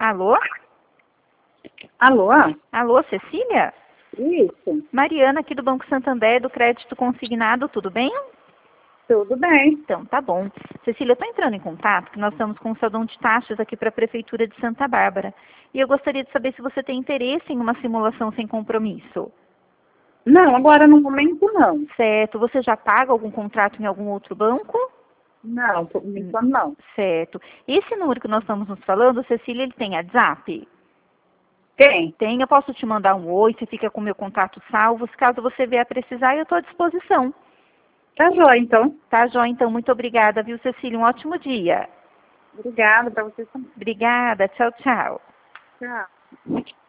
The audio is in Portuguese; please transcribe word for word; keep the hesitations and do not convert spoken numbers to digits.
Alô? Alô? Alô, Cecília? Isso, Mariana aqui do Banco Santander, do Crédito Consignado, tudo bem? tudo bem. Então, tá bom. Cecília, eu estou entrando em contato, porque nós estamos com um salão de taxas aqui para a Prefeitura de Santa Bárbara. E eu gostaria de saber se você tem interesse em uma simulação sem compromisso. Não, agora no momento não. Certo. Você já paga algum contrato em algum outro banco? Não, por enquanto não. Certo. Esse número que nós estamos nos falando, Cecília, ele tem WhatsApp? Tem? Tem, eu posso te mandar um oi, você fica com o meu contato salvo. Se caso você vier a precisar, eu estou à disposição. Tá jóia, então. Tá, Jó? Então, muito obrigada, viu, Cecília? Um ótimo dia. Obrigada para você também. Obrigada. Tchau, tchau. Tchau.